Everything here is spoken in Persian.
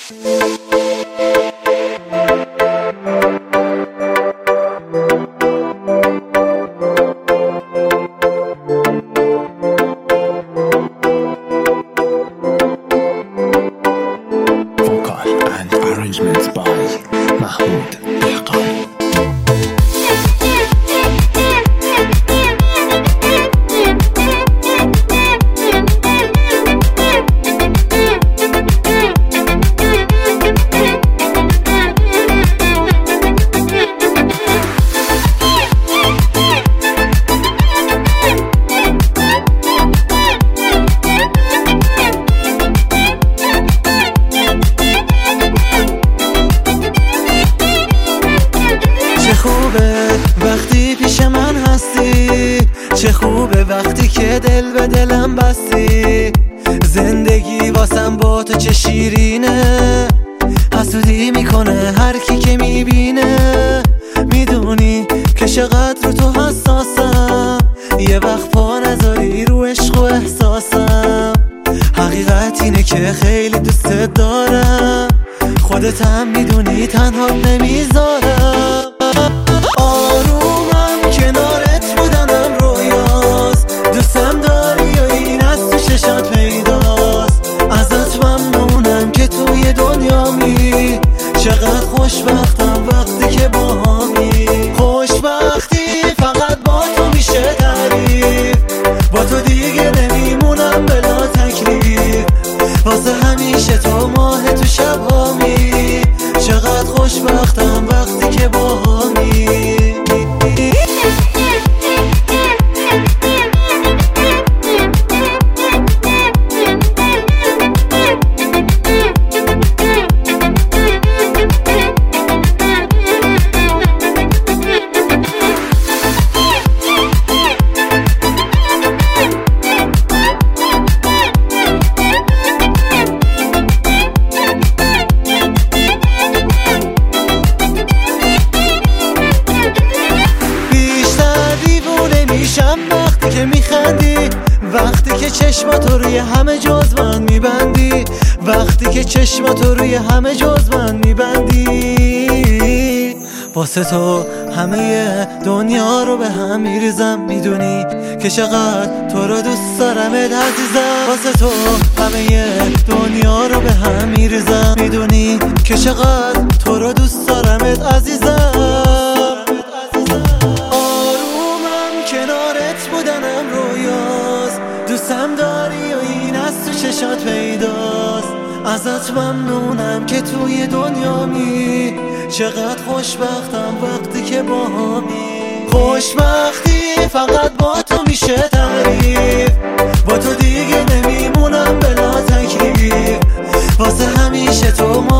Arrangements by Mahmoud Dehqani. وقتی پیش من هستی، چه خوبه وقتی که دل به دلم بستی. زندگی واسم با تو چه شیرینه، حسودی میکنه هر کی که میبینه. میدونی که چقدر رو تو حساسم، یه وقت پا نذاری رو عشق و احساسم. حقیقت اینه که خیلی دوست دارم، خودت هم میدونی تنها نمیذارم. آرومم کنارت بودنم رویاست، دوستم داری و این از تو چشات پیداست. ازت ممنونم که توی دنیامی، چقدر خوشبختم وقتی که باهامی. خوشبختی فقط با تو میشه تعریف، با تو دیگه نمیمونم بلا تکلیف. واسه همیشه تو ماه تو شبهامی، چقدر خوشبختم وقتی که باهامی. وقتی که میخندی، وقتی که چشماتو روی همه جز من میبندی، وقتی که چشماتو روی همه جز من میبندی. واسه تو همه دنیا رو به هم میریزم، میدونی که چقدر تو رو دوست دارمت عزیزم. واسه تو همه دنیا رو به هم میریزم، میدونی که چقدر تو رو دوست دارمت عزیزم. بودنم رویاست، دوستم داری و این از تو چشات پیداست. ازت ممنونم که توی دنیامی، چقدر خوشبختم وقتی که باهامی. خوشبختی فقط با تو میشه تعریف، با تو دیگه نمیمونم بلا تکلیف. واسه همیشه تو